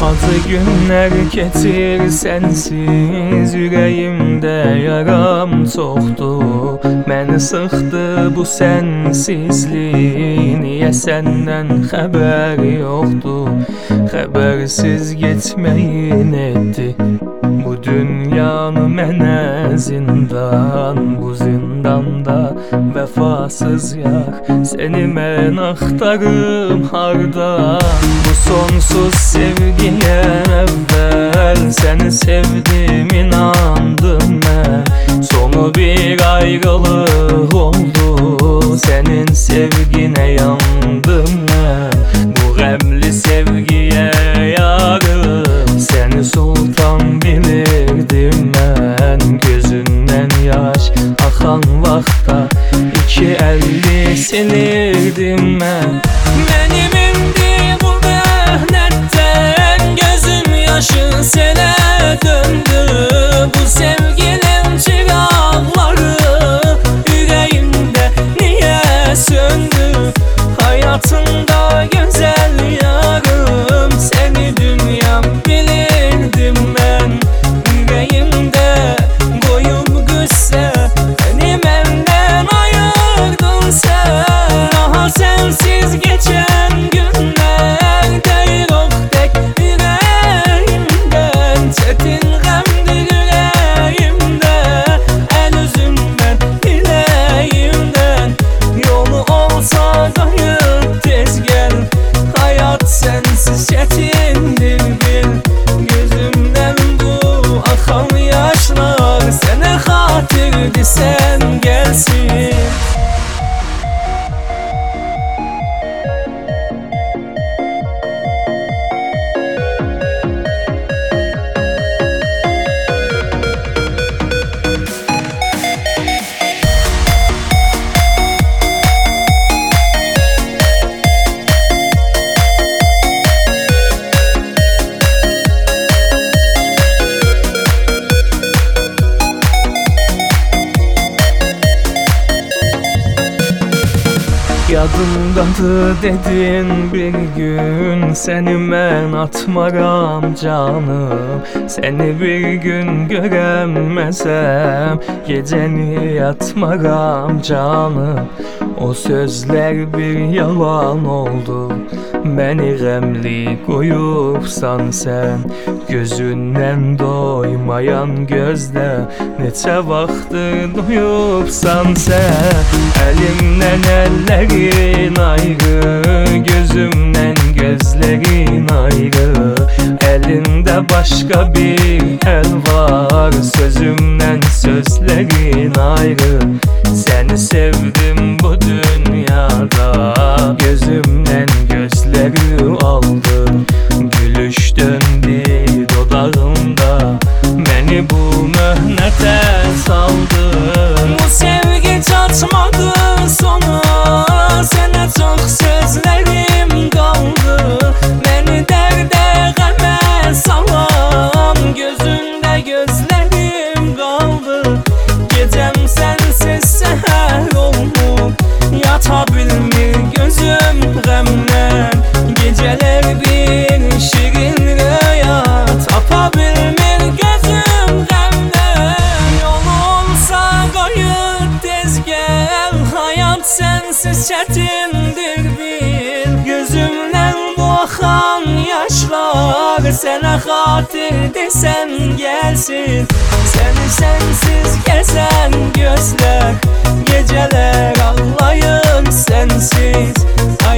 Acı günler getir sensiz, yüreğimde yaram çoktu. Məni sıxdı bu sensizlik, niye senden haber yoktu? Habersiz geçmeyin etti bu dünyanı mənə zindan. Bu zindanda vefasız yar, seni mən axtarım harda? Bu sonsuz sevgiye evvel seni sevdim, inandım ben. Sonu bir ayrılık oldu, senin sevgine yandım ben. Bu gemli sevgiye yarım, seni sultan bilirdim ben. Gözünden yaş akan vakta iki elli silirdim ben. Benim indi bu mehnetten, gözüm yaşı sele döndü. Bu sevginin çıraqları yüreğimde niye söndü? Hayatımda güzel yarım, seni dünyam bilirdim ben. Yüreğimde koyup güsse, beni benden ayırdın sen. Daha sensiz geçen günlerde yok tek yüreğimden. Çetin gemdir yüreğimde, el üzümden dileğimden. Yolu olsa gayet tez gel, hayat sensiz çetindir bil. Gözümden bu akan yaşlar, sana hatırdı sen gelsin. Yadımdadır dedin bir gün, seni mən atmaram canım. Seni bir gün göremezsem, geceni yatmaram canım. O sözler bir yalan oldu, beni gemli koyupsan sen. Gözünden doymayan gözle neçə vaxtdır duyupsan sen. Elimden ellerin ayrı, gözümden gözlerin ayrı. Elinde başka bir el var, sözümden sözlerin ayrı. Seni sevdim bu dünyada, gözümden gözleri aldın. Gülüş döndü dudağımda, beni bu mühnete saldın. Bu sevgi çatmadı sonu, sana çok sözlerim kaldı. Beni derde geme salam, gözünde gözlerim kaldı. Gecem sensiz seher olmup, yatabilmir gözüm gemle. Geceler bir şirin rüya, tapabilmir gözüm gemle. Yol olsa gayet tez gel, hayat sensiz çetindir bil. Gözümden bu akan yaşlar, sana hatır desen gelsin. Seni sensiz gezen gözler, geceler ağlayım sensiz.